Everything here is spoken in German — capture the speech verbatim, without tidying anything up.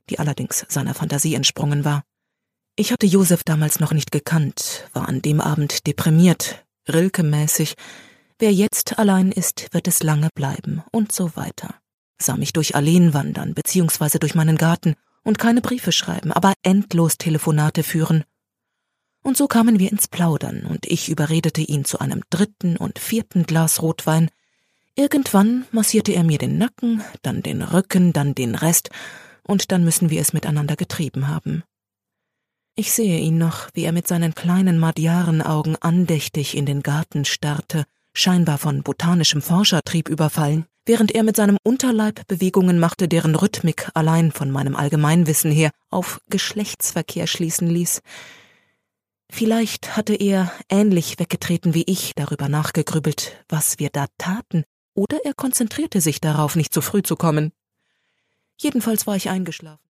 die allerdings seiner Fantasie entsprungen war. Ich hatte Josef damals noch nicht gekannt, war an dem Abend deprimiert, Rilke-mäßig. Wer jetzt allein ist, wird es lange bleiben und so weiter. Sah mich durch Alleen wandern, beziehungsweise durch meinen Garten und keine Briefe schreiben, aber endlos Telefonate führen. Und so kamen wir ins Plaudern und ich überredete ihn zu einem dritten und vierten Glas Rotwein. Irgendwann massierte er mir den Nacken, dann den Rücken, dann den Rest und dann müssen wir es miteinander getrieben haben. Ich sehe ihn noch, wie er mit seinen kleinen Madjarenaugen andächtig in den Garten starrte, scheinbar von botanischem Forschertrieb überfallen, während er mit seinem Unterleib Bewegungen machte, deren Rhythmik allein von meinem Allgemeinwissen her auf Geschlechtsverkehr schließen ließ. Vielleicht hatte er, ähnlich weggetreten wie ich, darüber nachgegrübelt, was wir da taten, oder er konzentrierte sich darauf, nicht zu früh zu kommen. Jedenfalls war ich eingeschlafen.